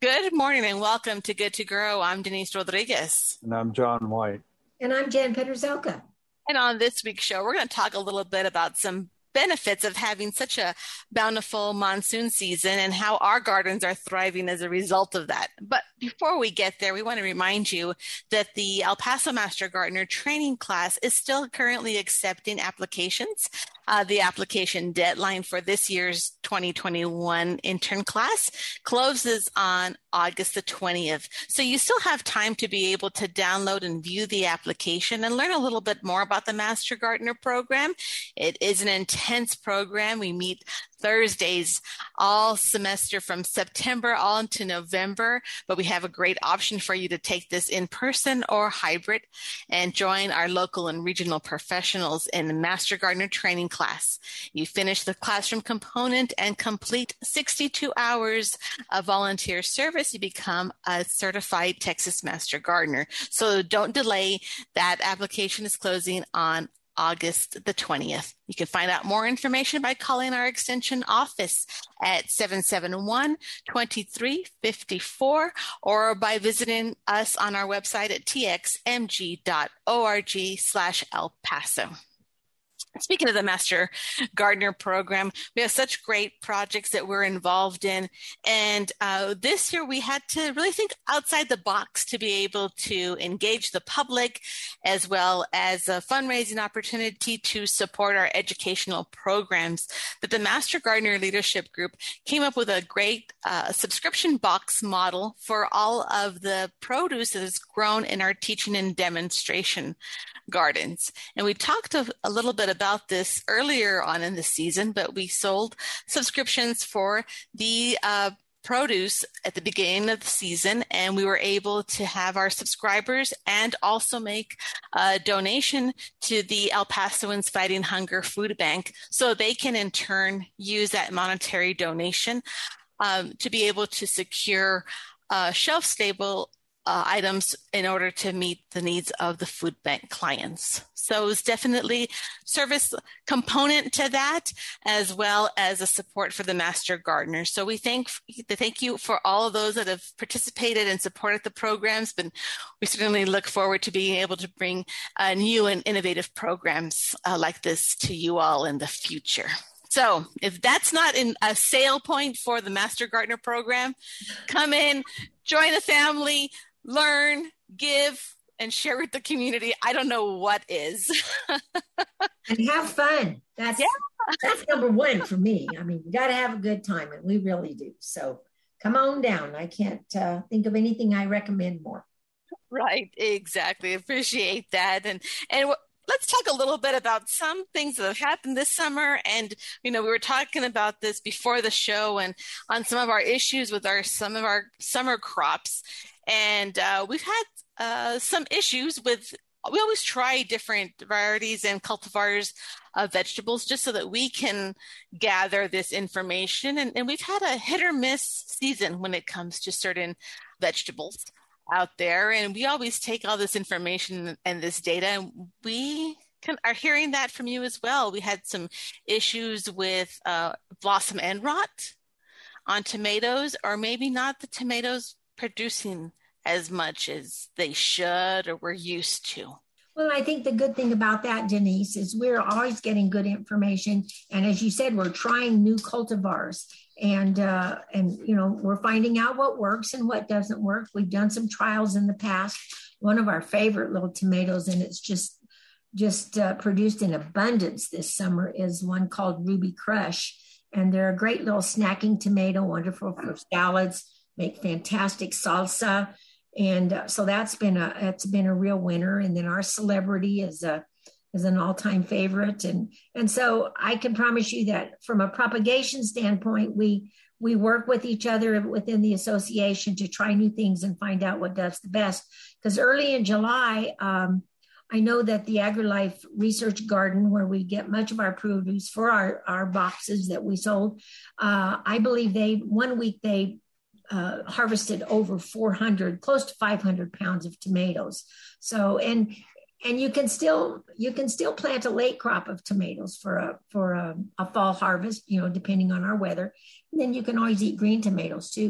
Good morning and welcome to Good to Grow. I'm Denise Rodriguez. And I'm John White. And I'm Jan Peterzelka. And on this week's show, we're going to talk a little bit about some benefits of having such a bountiful monsoon season and how our gardens are thriving as a result of that. But before we get there, we want to remind you that the El Paso Master Gardener training class is still currently accepting applications. The application deadline for this year's 2021 intern class closes on August the 20th. So you still have time to be able to download and view the application and learn a little bit more about the Master Gardener program. It is an intense program. We meet Thursdays all semester from September all into November, but we have a great option for you to take this in person or hybrid and join our local and regional professionals in the Master Gardener training class. You finish the classroom component and complete 62 hours of volunteer service. You become a certified Texas Master Gardener. So don't delay. That application is closing on August the 20th. You can find out more information by calling our extension office at 771-2354 or by visiting us on our website at txmg.org/El Paso. Speaking of the Master Gardener program, we have such great projects that we're involved in. And this year we had to really think outside the box to be able to engage the public as well as a fundraising opportunity to support our educational programs. But the Master Gardener Leadership Group came up with a great subscription box model for all of the produce that is grown in our teaching and demonstration gardens. And we talked a little bit about this earlier on in the season, but we sold subscriptions for the produce at the beginning of the season, and we were able to have our subscribers and also make a donation to the El Pasoans Fighting Hunger Food Bank so they can in turn use that monetary donation to be able to secure shelf-stable items in order to meet the needs of the food bank clients. So it's definitely service component to that, as well as a support for the Master Gardener. So we thank you for all of those that have participated and supported the programs, but we certainly look forward to being able to bring new and innovative programs like this to you all in the future. So if that's not a sale point for the Master Gardener program, come in, join the family, learn, give, and share with the community. I don't know what is. And have fun. That's number one for me. I mean, you got to have a good time, and we really do. So come on down. I can't think of anything I recommend more. Right, exactly. Appreciate that. And let's talk a little bit about some things that have happened this summer. And, we were talking about this before the show and on some of our issues with some of our summer crops. And we've had some issues with, we always try different varieties and cultivars of vegetables just so that we can gather this information. And we've had a hit or miss season when it comes to certain vegetables out there. And we always take all this information and this data, and we are hearing that from you as well. We had some issues with blossom end rot on tomatoes, or maybe not the tomatoes producing as much as they should or we're used to. Well, I think the good thing about that, Denise, is we're always getting good information. And as you said, we're trying new cultivars and we're finding out what works and what doesn't work. We've done some trials in the past. One of our favorite little tomatoes, and it's just produced in abundance this summer, is one called Ruby Crush. And they're a great little snacking tomato, wonderful for salads, make fantastic salsa. And so it's been a real winner. And then our Celebrity is an all-time favorite. And so I can promise you that from a propagation standpoint, we work with each other within the association to try new things and find out what does the best. Because early in July, I know that the AgriLife Research Garden, where we get much of our produce for our boxes that we sold, I believe one week they harvested over 400, close to 500 pounds of tomatoes. So, and you can still plant a late crop of tomatoes for a fall harvest, depending on our weather. And then you can always eat green tomatoes too.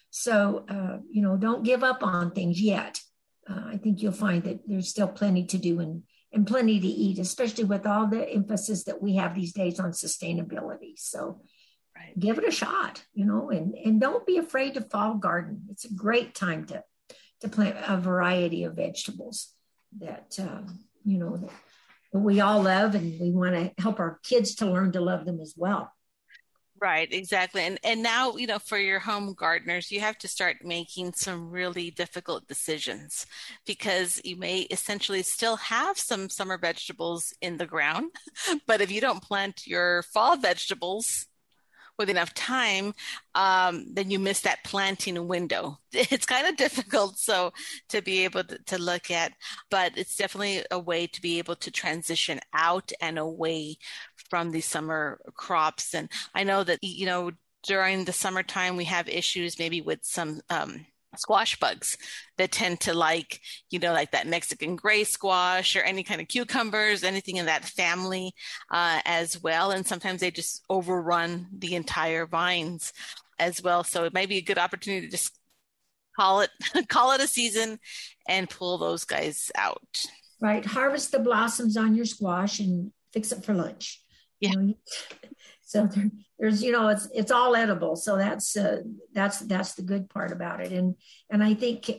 So, don't give up on things yet. I think you'll find that there's still plenty to do and plenty to eat, especially with all the emphasis that we have these days on sustainability. So give it a shot, and don't be afraid to fall garden. It's a great time to plant a variety of vegetables that, that we all love, and we want to help our kids to learn to love them as well. Right, exactly. And now, for your home gardeners, you have to start making some really difficult decisions because you may essentially still have some summer vegetables in the ground, but if you don't plant your fall vegetables with enough time, then you miss that planting window. It's kind of difficult to be able to look at, but it's definitely a way to be able to transition out and away from the summer crops. And I know that, during the summertime, we have issues maybe with some squash bugs that tend to like that Mexican gray squash or any kind of cucumbers, anything in that family as well. And sometimes they just overrun the entire vines as well. So it might be a good opportunity to just call it a season and pull those guys out. Right. Harvest the blossoms on your squash and fix it for lunch. Yeah. So there's, it's all edible. So that's the good part about it. And I think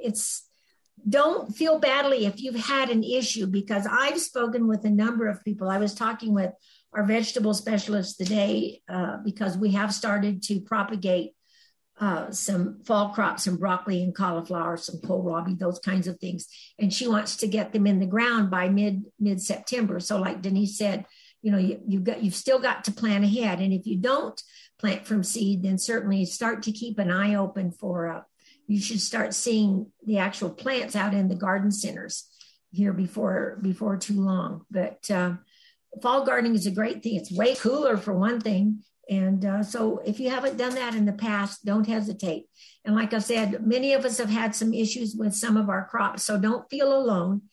don't feel badly if you've had an issue, because I've spoken with a number of people. I was talking with our vegetable specialist today because we have started to propagate some fall crops, some broccoli and cauliflower, some kohlrabi, those kinds of things. And she wants to get them in the ground by mid-September. So like Denise said, you've still got to plan ahead. And if you don't plant from seed, then certainly start to keep an eye open for, you should start seeing the actual plants out in the garden centers here before too long. But fall gardening is a great thing. It's way cooler for one thing. And so if you haven't done that in the past, don't hesitate. And like I said, many of us have had some issues with some of our crops, so don't feel alone.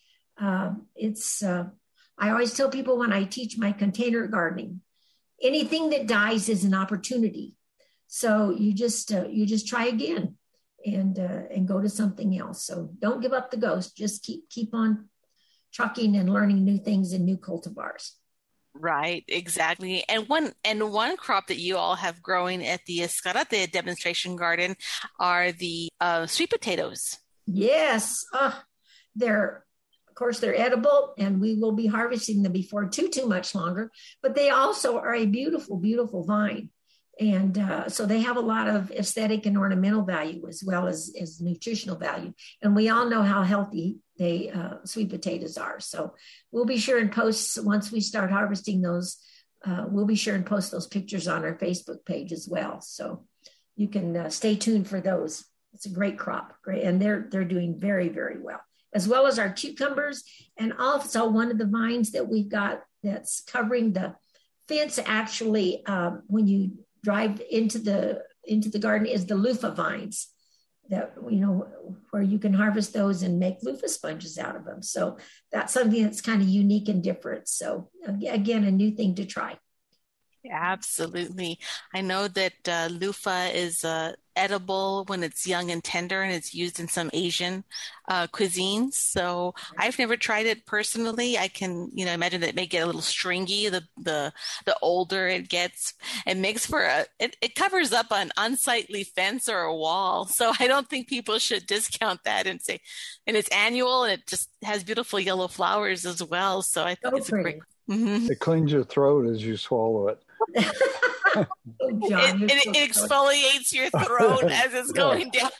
I always tell people when I teach my container gardening, anything that dies is an opportunity. So you just try again and go to something else. So don't give up the ghost. Just keep on trucking and learning new things and new cultivars. Right, exactly. And one crop that you all have growing at the Escarate demonstration garden are the sweet potatoes. Yes, they're edible, and we will be harvesting them before too much longer. But they also are a beautiful, beautiful vine, and so they have a lot of aesthetic and ornamental value as well as nutritional value. And we all know how healthy sweet potatoes are. So we'll be sure and post once we start harvesting those. We'll be sure and post those pictures on our Facebook page as well. So you can stay tuned for those. It's a great crop, great, and they're doing very, very well, as well as our cucumbers. And also one of the vines that we've got that's covering the fence, actually, when you drive into the garden, is the loofah vines that, where you can harvest those and make loofah sponges out of them. So that's something that's kind of unique and different. So again, a new thing to try. Absolutely. I know that loofah is edible when it's young and tender, and it's used in some Asian cuisines. So I've never tried it personally. I can, imagine that it may get a little stringy the older it gets. It makes for it covers up an unsightly fence or a wall. So I don't think people should discount that and say, and it's annual, and it just has beautiful yellow flowers as well. So I think it's pretty. a great. Mm-hmm. It cleans your throat as you swallow it. John, it exfoliates your throat as it's going down.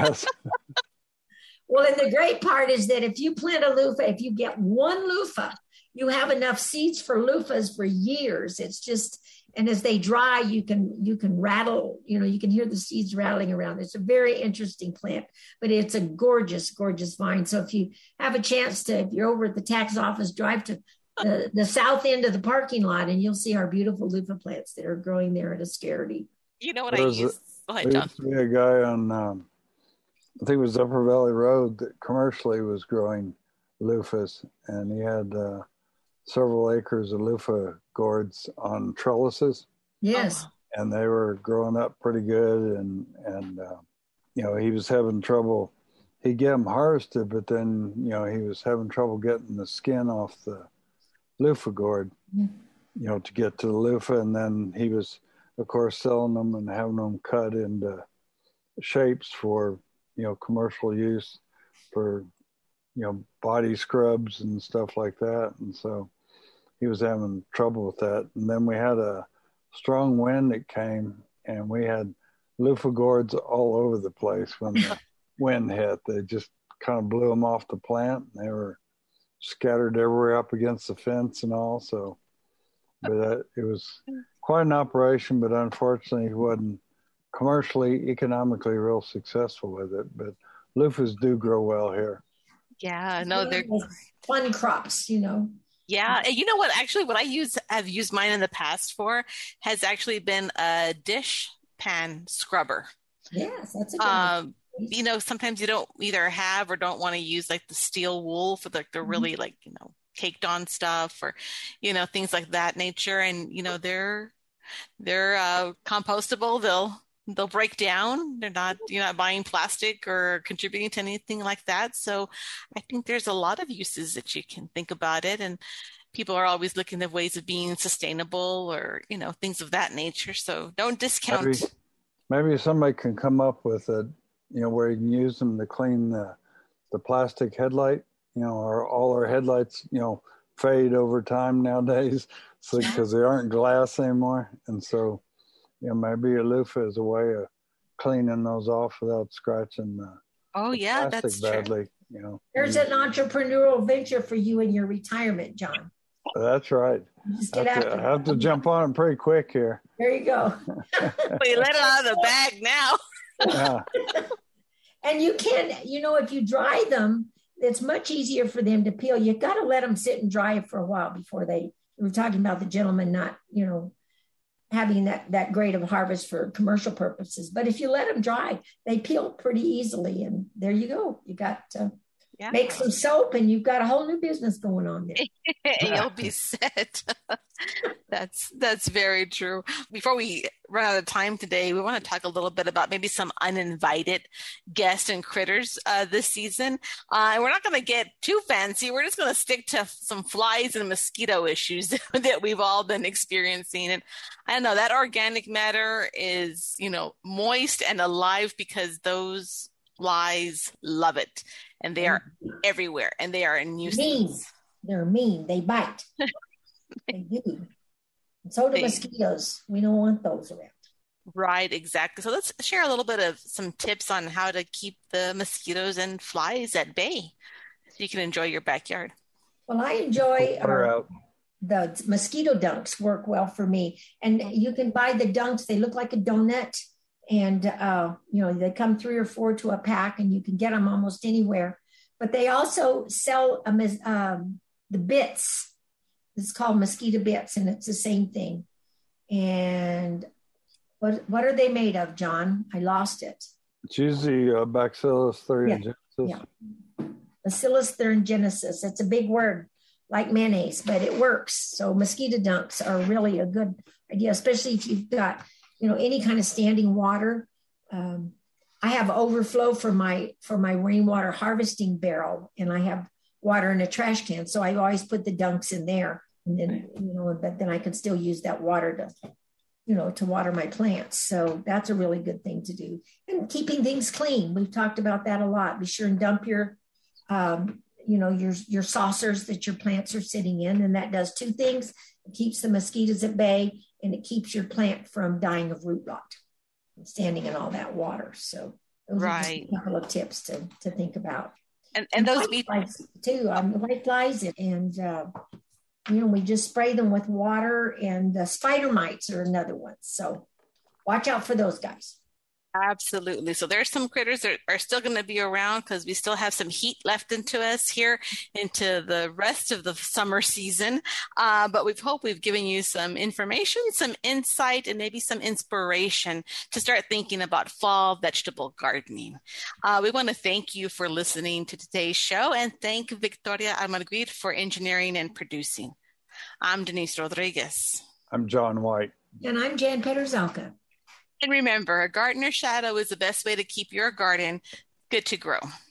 Well, and the great part is that if you plant a loofah, if you get one loofah, you have enough seeds for loofahs for years. It's just, and as they dry, you can rattle, you can hear the seeds rattling around. It's a very interesting plant, but it's a gorgeous, gorgeous vine. So if you have a chance to, if you're over at the tax office, drive to the south end of the parking lot, and you'll see our beautiful loofah plants that are growing there at Ascarity. You know what I use? There used to be a guy on, I think it was Upper Valley Road, that commercially was growing loofahs, and he had several acres of loofah gourds on trellises. Yes. And they were growing up pretty good, and he was having trouble. He'd get them harvested, but then, he was having trouble getting the skin off the loofah gourd, to get to the loofah. And then he was, of course, selling them and having them cut into shapes for, commercial use for, body scrubs and stuff like that. And so he was having trouble with that. And then we had a strong wind that came, and we had loofah gourds all over the place when the wind hit. They just kind of blew them off the plant. They were scattered everywhere up against the fence and all. So, but it was quite an operation, but unfortunately he wasn't commercially, economically real successsul with it. But loofahs do grow well here. Yeah, no, they're fun crops, Yeah, and you know what? Actually, what I've used mine in the past for has actually been a dish pan scrubber. Yes, that's a good one. Sometimes you don't either have or don't want to use like the steel wool for the really caked on stuff or things like that nature, and they're compostable. They'll break down. They're not, you're not buying plastic or contributing to anything like that. So I think there's a lot of uses that you can think about it. And people are always looking at ways of being sustainable or, things of that nature. So don't discount. Maybe somebody can come up with it, where you can use them to clean the plastic headlight, or all our headlights, fade over time nowadays because they aren't glass anymore. And so, maybe a loofah is a way of cleaning those off without scratching the plastic that's badly. True. There's an entrepreneurial venture for you in your retirement, John. That's right. Just get I have to jump on it pretty quick here. There you go. We let it out of the bag now. Yeah. And you can, if you dry them, it's much easier for them to peel. You got to let them sit and dry for a while before we were talking about the gentleman not, having that great of a harvest for commercial purposes. But if you let them dry, they peel pretty easily. And there you go. You got to make some soap and you've got a whole new business going on there. You'll be set. That's very true. Before we run out of time today, we want to talk a little bit about maybe some uninvited guests and critters this season. And we're not going to get too fancy. We're just going to stick to some flies and mosquito issues that we've all been experiencing. And I don't know, that organic matter is, moist and alive because those flies love it. And they are everywhere, and they are a nuisance. Mean. They're mean. They bite. They do. And so do mosquitoes. We don't want those around. Right, exactly. So let's share a little bit of some tips on how to keep the mosquitoes and flies at bay so you can enjoy your backyard. Well, I enjoy the mosquito dunks work well for me. And you can buy the dunks. They look like a donut. And, they come 3 or 4 to a pack and you can get them almost anywhere. But they also sell the bits. It's called mosquito bits, and it's the same thing. And what are they made of, John? I lost it. It's usually Bacillus thuringiensis. Yeah. Bacillus thuringiensis. It's a big word, like mayonnaise, but it works. So mosquito dunks are really a good idea, especially if you've got any kind of standing water. I have overflow for my rainwater harvesting barrel, and I have water in a trash can. So I always put the dunks in there, and then, but then I can still use that water to water my plants. So that's a really good thing to do. And keeping things clean. We've talked about that a lot. Be sure and dump your saucers that your plants are sitting in. And that does 2 things. It keeps the mosquitoes at bay, and it keeps your plant from dying of root rot and standing in all that water. So those are just a couple of tips to think about. And those white flies too. White flies, and we just spray them with water, and spider mites are another one. So watch out for those guys. Absolutely. So there's some critters that are still going to be around because we still have some heat left into us here into the rest of the summer season. But we hope we've given you some information, some insight, and maybe some inspiration to start thinking about fall vegetable gardening. We want to thank you for listening to today's show and thank Victoria Almaguer for engineering and producing. I'm Denise Rodriguez. I'm John White. And I'm Jan Peterzalka. And remember, a gardener shadow is the best way to keep your garden good to grow.